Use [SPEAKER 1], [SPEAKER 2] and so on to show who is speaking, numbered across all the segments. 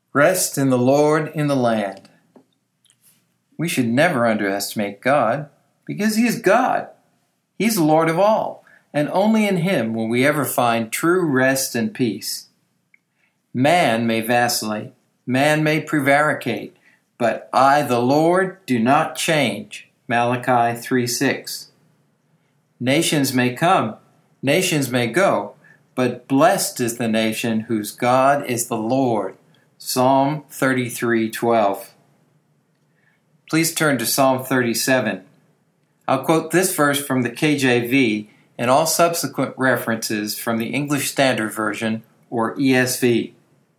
[SPEAKER 1] Rest in the Lord in the land. We should never underestimate God, because He is God. He's the Lord of all, and only in Him will we ever find true rest and peace. Man may vacillate, man may prevaricate, but I, the Lord, do not change. Malachi 3:6. Nations may come, nations may go, but blessed is the nation whose God is the Lord. Psalm 33:12. Please turn to Psalm 37. I'll quote this verse from the KJV and all subsequent references from the English Standard Version, or ESV.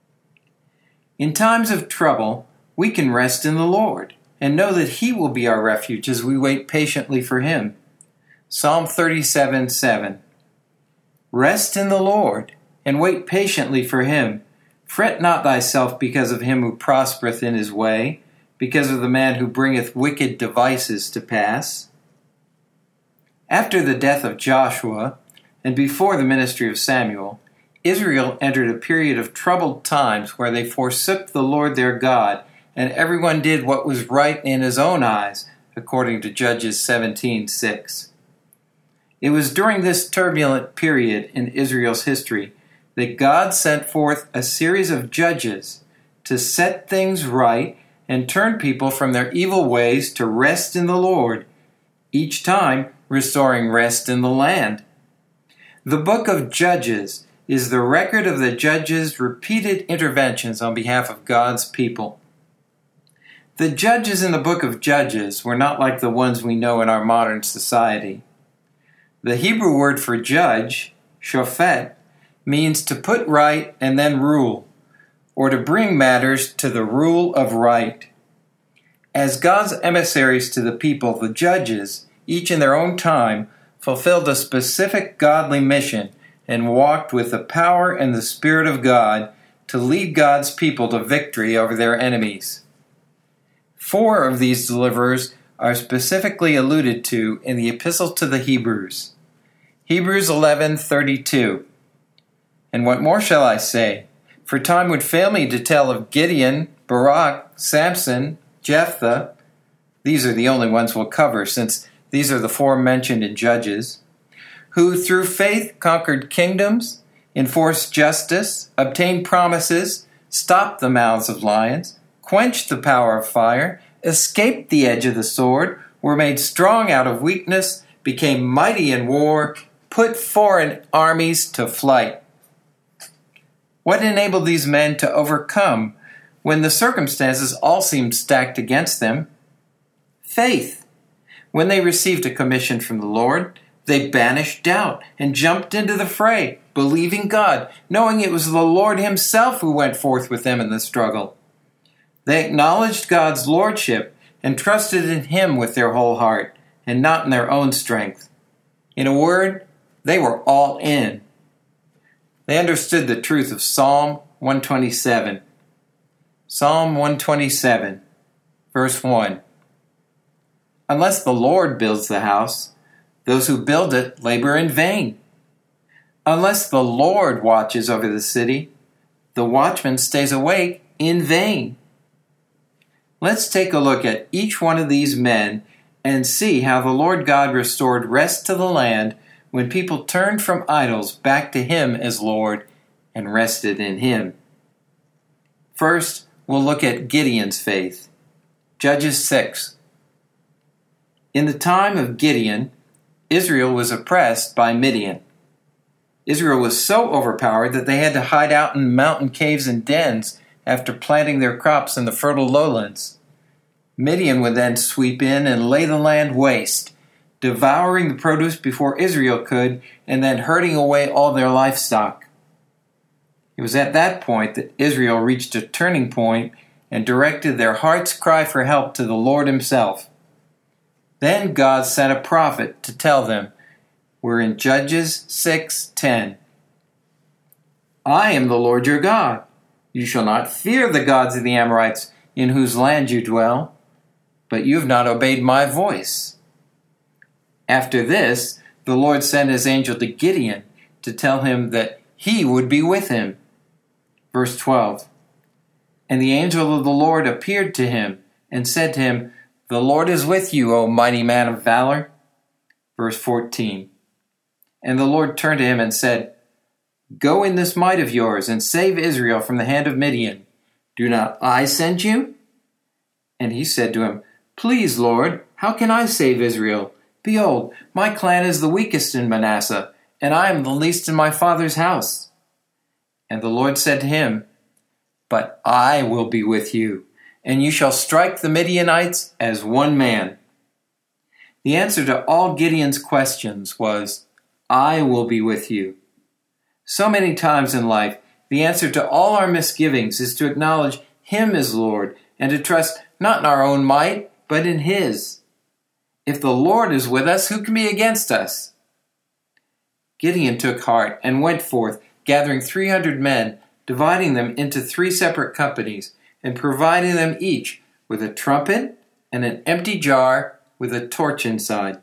[SPEAKER 1] In times of trouble, we can rest in the Lord and know that He will be our refuge as we wait patiently for Him. Psalm 37:7. Rest in the Lord and wait patiently for Him. Fret not thyself because of him who prospereth in his way, because of the man who bringeth wicked devices to pass. After the death of Joshua, and before the ministry of Samuel, Israel entered a period of troubled times where they forsook the Lord their God, and everyone did what was right in his own eyes, according to Judges 17:6. It was during this turbulent period in Israel's history that God sent forth a series of judges to set things right and turn people from their evil ways to rest in the Lord, each time restoring rest in the land. The book of Judges is the record of the judges' repeated interventions on behalf of God's people. The judges in the book of Judges were not like the ones we know in our modern society. The Hebrew word for judge, shofet, means to put right and then rule, or to bring matters to the rule of right. As God's emissaries to the people, the judges, each in their own time, fulfilled a specific godly mission and walked with the power and the Spirit of God to lead God's people to victory over their enemies. 4 of these deliverers are specifically alluded to in the Epistle to the Hebrews. Hebrews 11:32. And what more shall I say? For time would fail me to tell of Gideon, Barak, Samson, Jephthah. These are the only ones we'll cover, since these are the 4 mentioned in Judges, who through faith conquered kingdoms, enforced justice, obtained promises, stopped the mouths of lions, quenched the power of fire, escaped the edge of the sword, were made strong out of weakness, became mighty in war, put foreign armies to flight. What enabled these men to overcome when the circumstances all seemed stacked against them? Faith. When they received a commission from the Lord, they banished doubt and jumped into the fray, believing God, knowing it was the Lord Himself who went forth with them in the struggle. They acknowledged God's lordship and trusted in Him with their whole heart, and not in their own strength. In a word, they were all in. They understood the truth of Psalm 127. Psalm 127, verse 1. Unless the Lord builds the house, those who build it labor in vain. Unless the Lord watches over the city, the watchman stays awake in vain. Let's take a look at each one of these men and see how the Lord God restored rest to the land when people turned from idols back to Him as Lord and rested in Him. First, we'll look at Gideon's faith. Judges 6. In the time of Gideon, Israel was oppressed by Midian. Israel was so overpowered that they had to hide out in mountain caves and dens after planting their crops in the fertile lowlands. Midian would then sweep in and lay the land waste, devouring the produce before Israel could, and then herding away all their livestock. It was at that point that Israel reached a turning point and directed their heart's cry for help to the Lord Himself. Then God sent a prophet to tell them. We're in Judges 6:10. I am the Lord your God. You shall not fear the gods of the Amorites in whose land you dwell, but you have not obeyed my voice. After this, the Lord sent His angel to Gideon to tell him that He would be with him. Verse 12. And the angel of the Lord appeared to him and said to him, "The Lord is with you, O mighty man of valor." Verse 14. And the Lord turned to him and said, "Go in this might of yours and save Israel from the hand of Midian. Do not I send you?" And he said to him, "Please, Lord, how can I save Israel? Behold, my clan is the weakest in Manasseh, and I am the least in my father's house." And the Lord said to him, "But I will be with you, and you shall strike the Midianites as one man." The answer to all Gideon's questions was, "I will be with you." So many times in life, the answer to all our misgivings is to acknowledge Him as Lord and to trust not in our own might, but in His. If the Lord is with us, who can be against us? Gideon took heart and went forth, gathering 300 men, dividing them into 3 separate companies, and providing them each with a trumpet and an empty jar with a torch inside.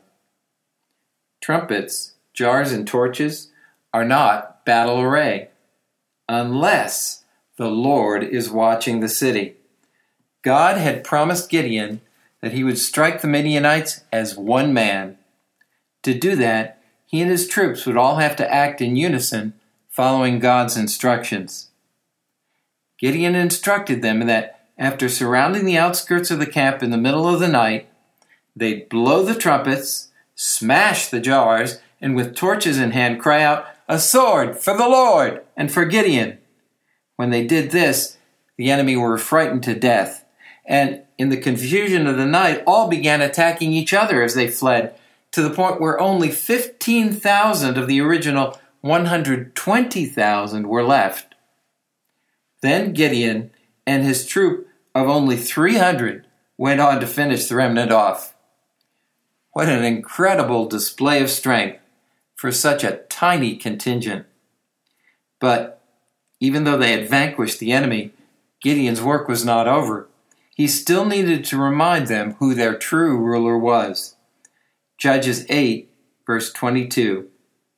[SPEAKER 1] Trumpets, jars, and torches are not battle array, unless the Lord is watching the city. God had promised Gideon that he would strike the Midianites as one man. To do that, he and his troops would all have to act in unison, following God's instructions. Gideon instructed them that after surrounding the outskirts of the camp in the middle of the night, they'd blow the trumpets, smash the jars, and with torches in hand cry out, "A sword for the Lord and for Gideon." When they did this, the enemy were frightened to death, and in the confusion of the night, all began attacking each other as they fled, to the point where only 15,000 of the original 120,000 were left. Then Gideon and his troop of only 300 went on to finish the remnant off. What an incredible display of strength for such a tiny contingent. But even though they had vanquished the enemy, Gideon's work was not over. He still needed to remind them who their true ruler was. Judges 8, verse 22.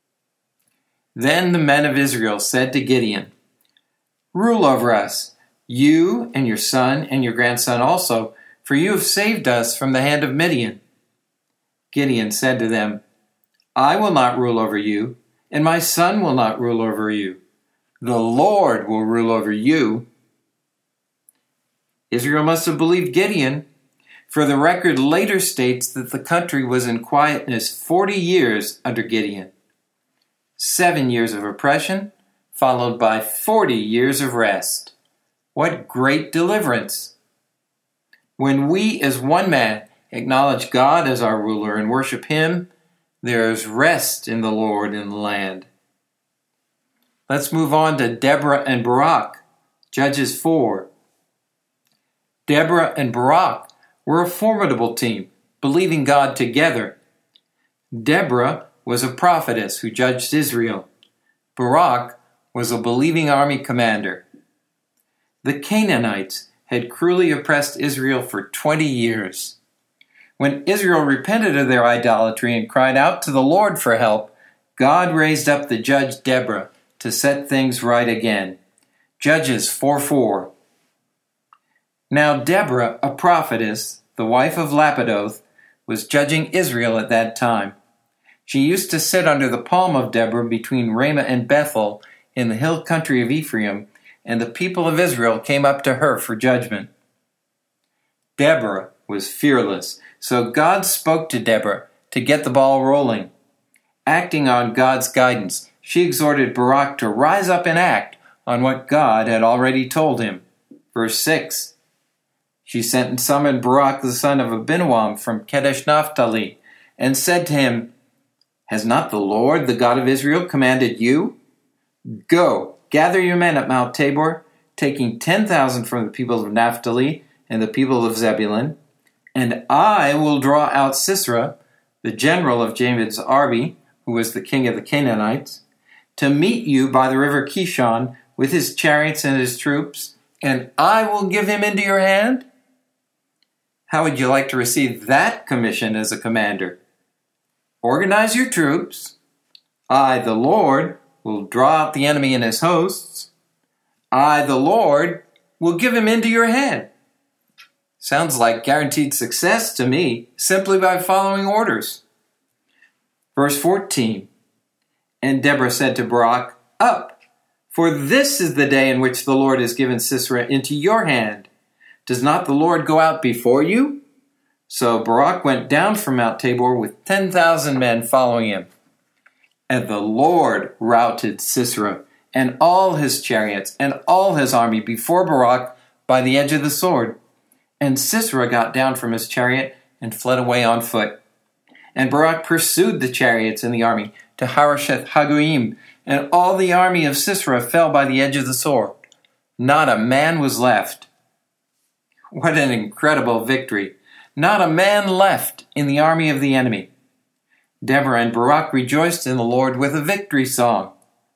[SPEAKER 1] Then the men of Israel said to Gideon, "Rule over us, you and your son and your grandson also, for you have saved us from the hand of Midian." Gideon said to them, "I will not rule over you, and my son will not rule over you. The Lord will rule over you." Israel must have believed Gideon, for the record later states that the country was in quietness 40 years under Gideon. 7 years of oppression, followed by 40 years of rest. What great deliverance! When we as one man acknowledge God as our ruler and worship Him, there is rest in the Lord in the land. Let's move on to Deborah and Barak, Judges 4. Deborah and Barak were a formidable team, believing God together. Deborah was a prophetess who judged Israel. Barak was a believing army commander. The Canaanites had cruelly oppressed Israel for 20 years. When Israel repented of their idolatry and cried out to the Lord for help, God raised up the judge Deborah to set things right again. Judges 4:4. Now Deborah, a prophetess, the wife of Lapidoth, was judging Israel at that time. She used to sit under the palm of Deborah between Ramah and Bethel in the hill country of Ephraim, and the people of Israel came up to her for judgment. Deborah was fearless, so God spoke to Deborah to get the ball rolling. Acting on God's guidance, she exhorted Barak to rise up and act on what God had already told him. Verse 6. She sent and summoned Barak the son of Abinoam from Kadesh Naphtali, and said to him, "Has not the Lord, the God of Israel, commanded you? Go, gather your men at Mount Tabor, taking 10,000 from the people of Naphtali and the people of Zebulun, and I will draw out Sisera, the general of Jabin's army, who was the king of the Canaanites, to meet you by the river Kishon with his chariots and his troops, and I will give him into your hand." How would you like to receive that commission as a commander? Organize your troops. I, the Lord, will draw out the enemy and his hosts. I, the Lord, we'll give him into your hand. Sounds like guaranteed success to me, simply by following orders. Verse 14, and Deborah said to Barak, Up, for this is the day in which the Lord has given Sisera into your hand. Does not the Lord go out before you? So Barak went down from Mount Tabor with 10,000 men following him. And the Lord routed Sisera and all his chariots and all his army before Barak by the edge of the sword. And Sisera got down from his chariot and fled away on foot. And Barak pursued the chariots and the army to Harosheth Hagoyim, and all the army of Sisera fell by the edge of the sword. Not a man was left. What an incredible victory! Not a man left in the army of the enemy. Deborah and Barak rejoiced in the Lord with a victory song.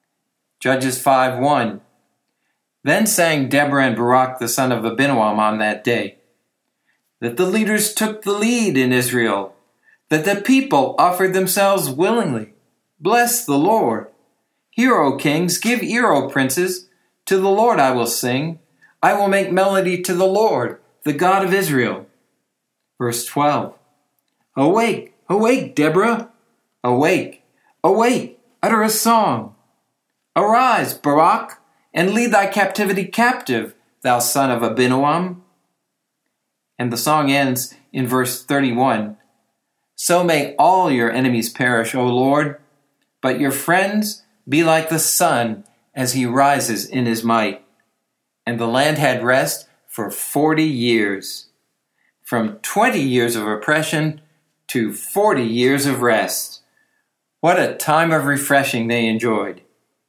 [SPEAKER 1] Judges 5:1. Then sang Deborah and Barak the son of Abinoam on that day, that the leaders took the lead in Israel, that the people offered themselves willingly. Bless the Lord. Hear, O kings, give ear, O princes. To the Lord I will sing. I will make melody to the Lord, the God of Israel. Verse 12. Awake, awake, Deborah. Awake, awake, utter a song. Arise, Barak, and lead thy captivity captive, thou son of Abinoam. And the song ends in verse 31. So may all your enemies perish, O Lord, but your friends be like the sun as he rises in his might. And the land had rest for 40 years, from 20 years of oppression to 40 years of rest. What a time of refreshing they enjoyed.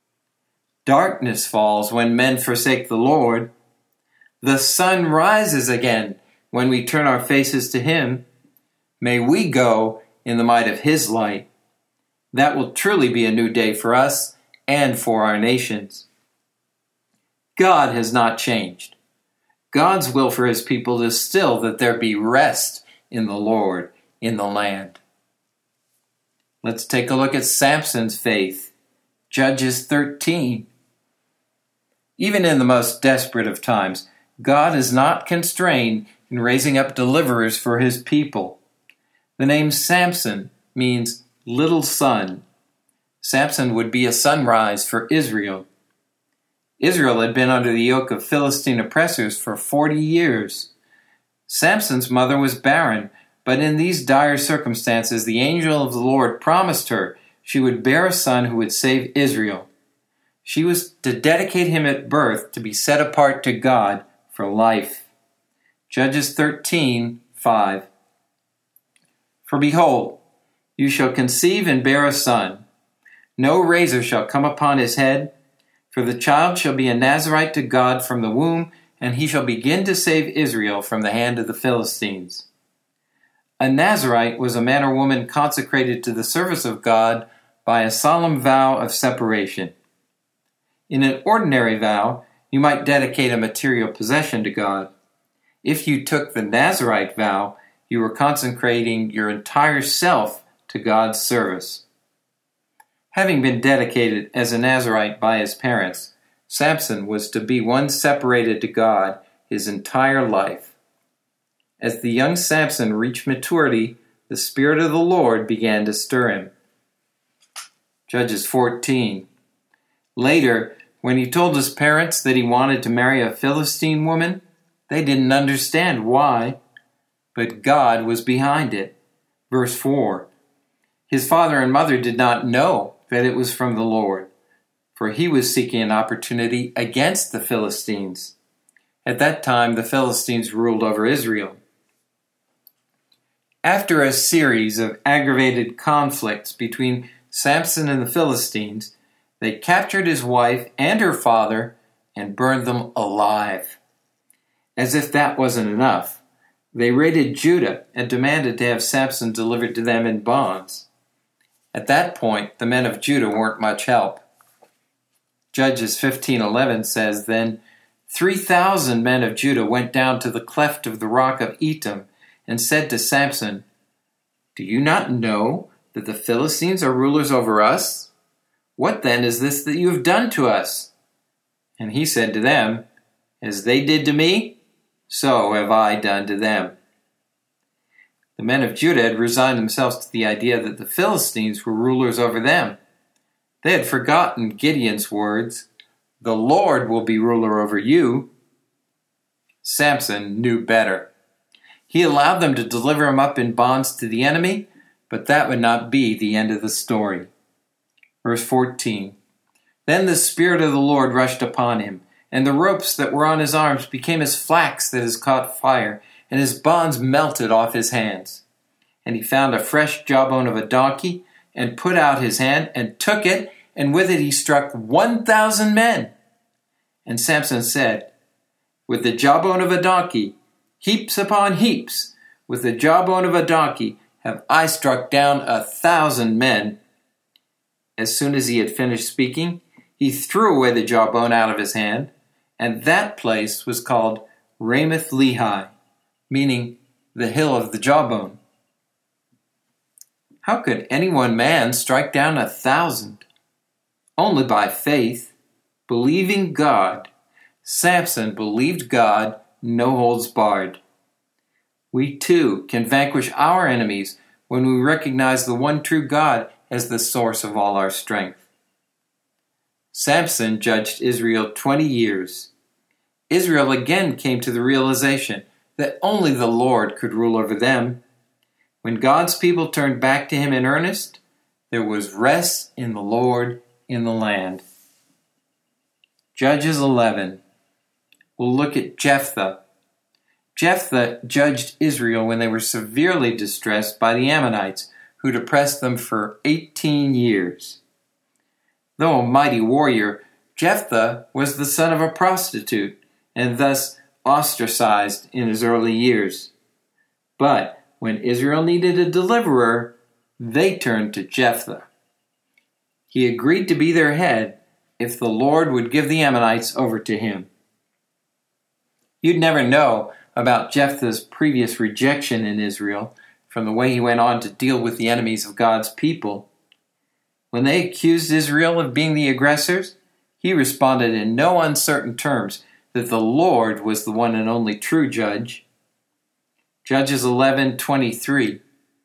[SPEAKER 1] Darkness falls when men forsake the Lord. The sun rises again when we turn our faces to him. May we go in the might of his light. That will truly be a new day for us and for our nations. God has not changed. God's will for his people is still that there be rest in the Lord in the land. Let's take a look at Samson's faith. Judges 13. Even in the most desperate of times, God is not constrained in raising up deliverers for his people. The name Samson means little sun. Samson would be a sunrise for Israel. Israel had been under the yoke of Philistine oppressors for 40 years. Samson's mother was barren, but in these dire circumstances, the angel of the Lord promised her she would bear a son who would save Israel. She was to dedicate him at birth to be set apart to God for life. Judges 13:5. For behold, you shall conceive and bear a son. No razor shall come upon his head, for the child shall be a Nazirite to God from the womb, and he shall begin to save Israel from the hand of the Philistines. A Nazirite was a man or woman consecrated to the service of God by a solemn vow of separation. In an ordinary vow, you might dedicate a material possession to God. If you took the Nazirite vow, you were consecrating your entire self to God's service. Having been dedicated as a Nazirite by his parents, Samson was to be one separated to God his entire life. As the young Samson reached maturity, the Spirit of the Lord began to stir him. Judges 14. Later, when he told his parents that he wanted to marry a Philistine woman, they didn't understand why, but God was behind it. Verse 4. His father and mother did not know that it was from the Lord, for he was seeking an opportunity against the Philistines. At that time, the Philistines ruled over Israel. After a series of aggravated conflicts between Samson and the Philistines, they captured his wife and her father and burned them alive. As if that wasn't enough, they raided Judah and demanded to have Samson delivered to them in bonds. At that point, the men of Judah weren't much help. Judges 15:11 says, Then 3,000 men of Judah went down to the cleft of the rock of Etam and said to Samson, Do you not know that the Philistines are rulers over us? What then is this that you have done to us? And he said to them, As they did to me, so have I done to them." The men of Judah had resigned themselves to the idea that the Philistines were rulers over them. They had forgotten Gideon's words, "The Lord will be ruler over you." Samson knew better. He allowed them to deliver him up in bonds to the enemy, but that would not be the end of the story. Verse 14. Then the Spirit of the Lord rushed upon him, and the ropes that were on his arms became as flax that has caught fire, and his bonds melted off his hands. And he found a fresh jawbone of a donkey, and put out his hand, and took it, and with it he struck 1,000 men. And Samson said, "With the jawbone of a donkey, heaps upon heaps, with the jawbone of a donkey, have I struck down 1,000 men." As soon as he had finished speaking, he threw away the jawbone out of his hand, and that place was called Ramoth Lehi, meaning the hill of the jawbone. How could any one man strike down 1,000? Only by faith, believing God. Samson believed God, no holds barred. We too can vanquish our enemies when we recognize the one true God as the source of all our strength. Samson judged Israel 20 years. Israel again came to the realization that only the Lord could rule over them. When God's people turned back to him in earnest, there was rest in the Lord in the land. Judges 11. We'll look at Jephthah. Jephthah judged Israel when they were severely distressed by the Ammonites, who'd oppressed them for 18 years. Though a mighty warrior, Jephthah was the son of a prostitute, and thus ostracized in his early years. But when Israel needed a deliverer, they turned to Jephthah. He agreed to be their head if the Lord would give the Ammonites over to him. You'd never know about Jephthah's previous rejection in Israel from the way he went on to deal with the enemies of God's people. When they accused Israel of being the aggressors, he responded in no uncertain terms that the Lord was the one and only true judge. Judges 11:23.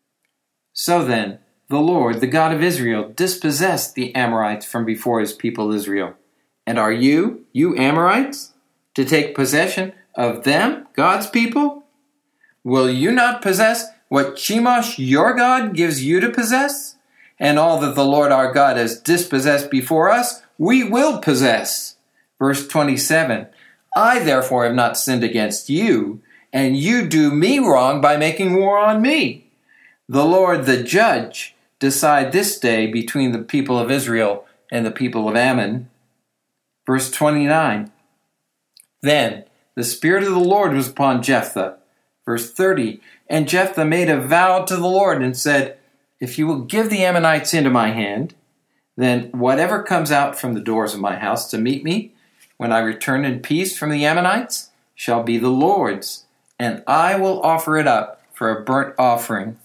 [SPEAKER 1] So then, the Lord, the God of Israel, dispossessed the Amorites from before his people Israel. And are you Amorites, to take possession of them, God's people? Will you not possess what Chemosh, your God, gives you to possess? And all that the Lord our God has dispossessed before us, we will possess. Verse 27. I therefore have not sinned against you, and you do me wrong by making war on me. The Lord, the judge, decide this day between the people of Israel and the people of Ammon. Verse 29. Then the Spirit of the Lord was upon Jephthah. Verse 30. And Jephthah made a vow to the Lord and said, if you will give the Ammonites into my hand, then whatever comes out from the doors of my house to meet me, when I return in peace from the Ammonites, shall be the Lord's, and I will offer it up for a burnt offering.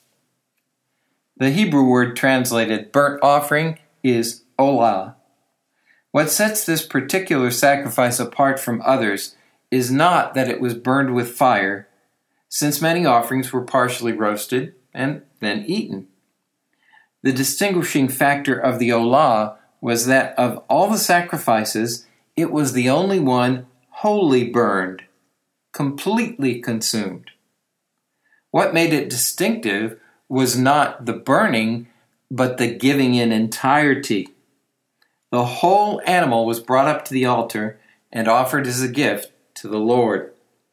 [SPEAKER 1] The Hebrew word translated burnt offering is olah. What sets this particular sacrifice apart from others is not that it was burned with fire, since many offerings were partially roasted and then eaten. The distinguishing factor of the olah was that of all the sacrifices, it was the only one wholly burned, completely consumed. What made it distinctive was not the burning, but the giving in entirety. The whole animal was brought up to the altar and offered as a gift to the Lord.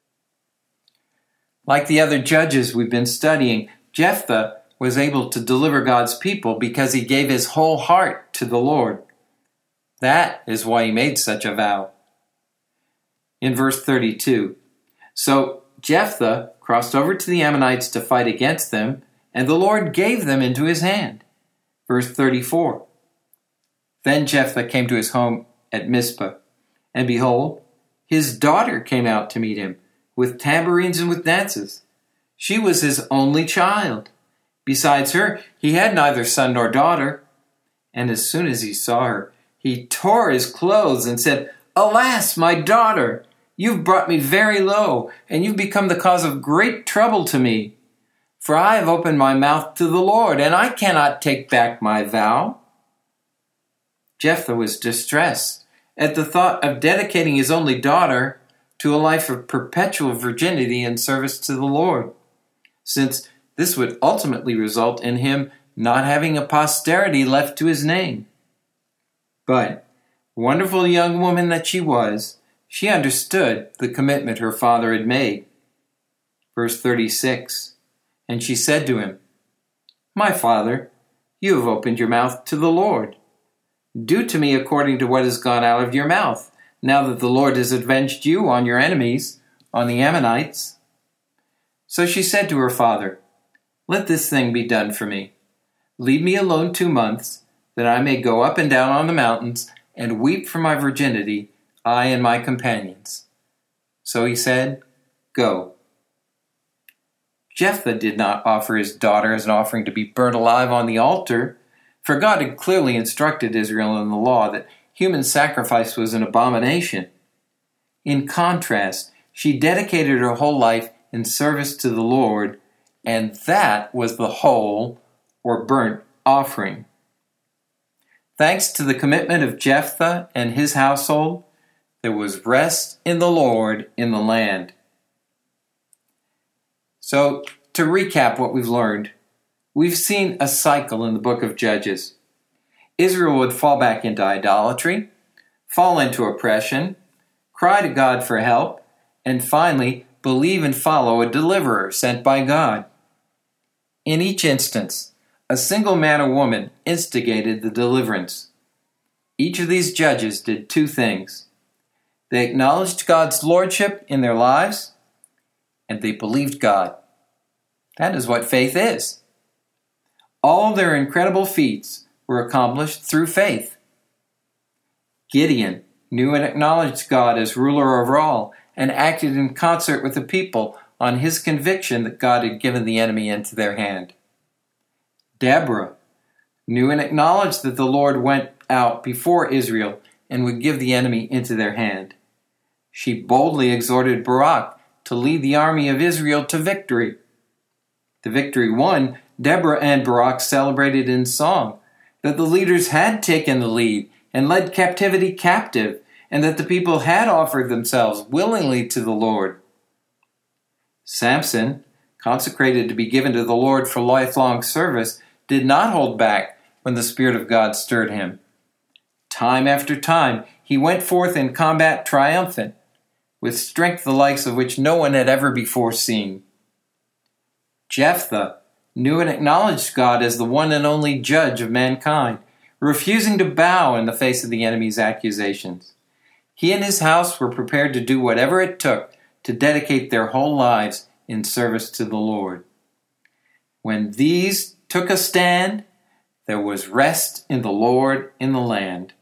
[SPEAKER 1] Like the other judges we've been studying, Jephthah was able to deliver God's people because he gave his whole heart to the Lord. That is why he made such a vow. In verse 32, so Jephthah crossed over to the Ammonites to fight against them, and the Lord gave them into his hand. Verse 34, then Jephthah came to his home at Mizpah, and behold, his daughter came out to meet him, with tambourines and with dances. She was his only child. Besides her, he had neither son nor daughter. And as soon as he saw her, he tore his clothes and said, alas, my daughter, You've brought me very low, and you've become the cause of great trouble to me. For I have opened my mouth to the Lord, and I cannot take back my vow." Jephthah was distressed at the thought of dedicating his only daughter to a life of perpetual virginity and service to the Lord, since this would ultimately result in him not having a posterity left to his name. But, wonderful young woman that she was, she understood the commitment her father had made. Verse 36, "And she said to him, 'My father, you have opened your mouth to the Lord. Do to me according to what has gone out of your mouth, now that the Lord has avenged you on your enemies, on the Ammonites.' So she said to her father, 'Let this thing be done for me. Leave me alone 2 months, that I may go up and down on the mountains and weep for my virginity, I and my companions.' So he said, 'Go.'" Jephthah did not offer his daughter as an offering to be burnt alive on the altar, for God had clearly instructed Israel in the law that human sacrifice was an abomination. In contrast, she dedicated her whole life in service to the Lord, and that was the whole or burnt offering. Thanks to the commitment of Jephthah and his household, there was rest in the Lord in the land. So, to recap what we've learned, we've seen a cycle in the book of Judges. Israel would fall back into idolatry, fall into oppression, cry to God for help, and finally believe and follow a deliverer sent by God. In each instance, a single man or woman instigated the deliverance. Each of these judges did 2 things. They acknowledged God's lordship in their lives, and they believed God. That is what faith is. All their incredible feats were accomplished through faith. Gideon knew and acknowledged God as ruler over all and acted in concert with the people on his conviction that God had given the enemy into their hand. Deborah knew and acknowledged that the Lord went out before Israel and would give the enemy into their hand. She boldly exhorted Barak to lead the army of Israel to victory. The victory won, Deborah and Barak celebrated in song that the leaders had taken the lead and led captivity captive, and that the people had offered themselves willingly to the Lord. Samson, consecrated to be given to the Lord for lifelong service, did not hold back when the Spirit of God stirred him. Time after time, he went forth in combat triumphant, with strength the likes of which no one had ever before seen. Jephthah knew and acknowledged God as the one and only judge of mankind, refusing to bow in the face of the enemy's accusations. He and his house were prepared to do whatever it took to dedicate their whole lives in service to the Lord. When these took a stand, there was rest in the Lord in the land.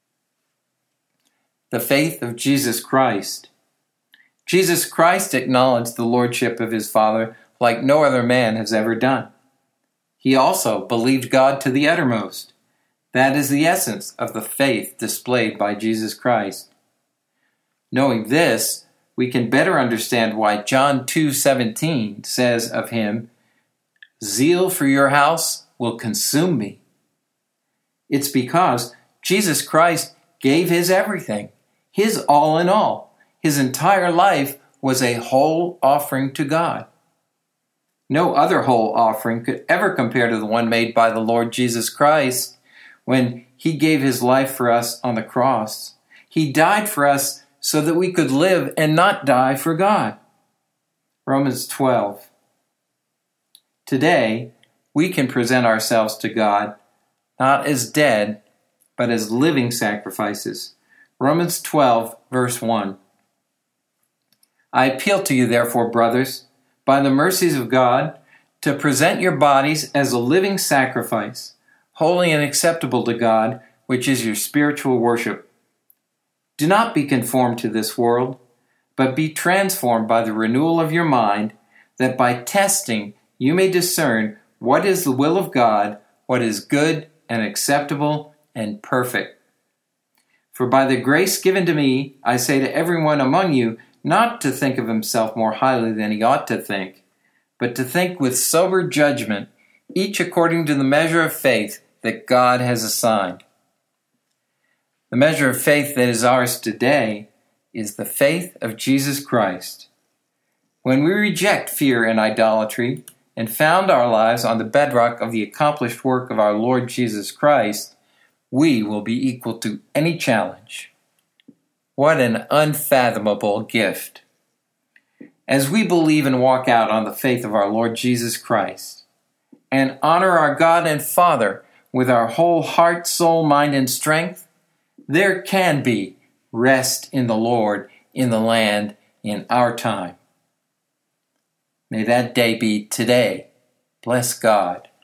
[SPEAKER 1] The faith of Jesus Christ. Jesus Christ acknowledged the lordship of his Father like no other man has ever done. He also believed God to the uttermost. That is the essence of the faith displayed by Jesus Christ. Knowing this, we can better understand why John 2:17 says of him, "Zeal for your house will consume me." It's because Jesus Christ gave his everything, his all in all. His entire life was a whole offering to God. No other whole offering could ever compare to the one made by the Lord Jesus Christ when he gave his life for us on the cross. He died for us so that we could live and not die for God. Romans 12. Today, we can present ourselves to God not as dead, but as living sacrifices. Romans 12, verse 1. I appeal to you, therefore, brothers, by the mercies of God, to present your bodies as a living sacrifice, holy and acceptable to God, which is your spiritual worship. Do not be conformed to this world, but be transformed by the renewal of your mind, that by testing you may discern what is the will of God, what is good and acceptable and perfect. For by the grace given to me, I say to everyone among you, not to think of himself more highly than he ought to think, but to think with sober judgment, each according to the measure of faith that God has assigned. The measure of faith that is ours today is the faith of Jesus Christ. When we reject fear and idolatry and found our lives on the bedrock of the accomplished work of our Lord Jesus Christ, we will be equal to any challenge. What an unfathomable gift. As we believe and walk out on the faith of our Lord Jesus Christ and honor our God and Father with our whole heart, soul, mind, and strength, there can be rest in the Lord, in the land, in our time. May that day be today. Bless God.